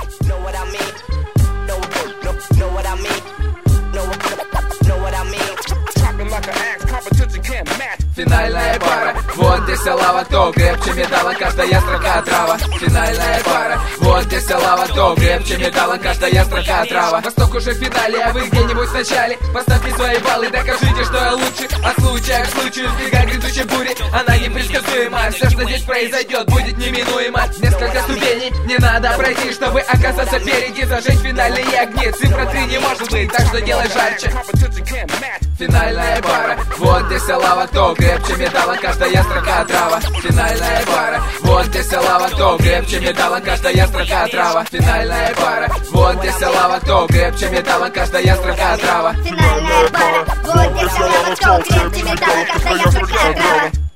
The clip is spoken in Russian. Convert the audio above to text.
Know what I mean? Know what I mean? Know what I mean? Chopping like an axe, competition can't match. Финальная пара, вот здесь лава, кто крепче металла, каждая строка трава. Финальная пара, вот здесь лава, кто крепче металла, каждая строка трава. Восток уже в финале, а вы где-нибудь в начале. Поставьте свои баллы, докажите, что я лучше. От случая к случаю, избегай грядущей бури. Она непредсказуема, все, что здесь произойдет, будет неминуемо. Несколько ступеней не надо пройти, чтобы оказаться впереди. Зажечь финальные огни, цифра 3 не может быть, так что делай жарче. Финальная пара, вот здесь лава, кто крепче металла, каждая строка трава. Финальная пара, вот здесь лава, кто крепче металла, каждая строка трава. Финальная пара, вот здесь лава, кто крепче металла, каждая строка трава. Финальная пара, вот здесь лава, кто крепче металла, каждая строка трава.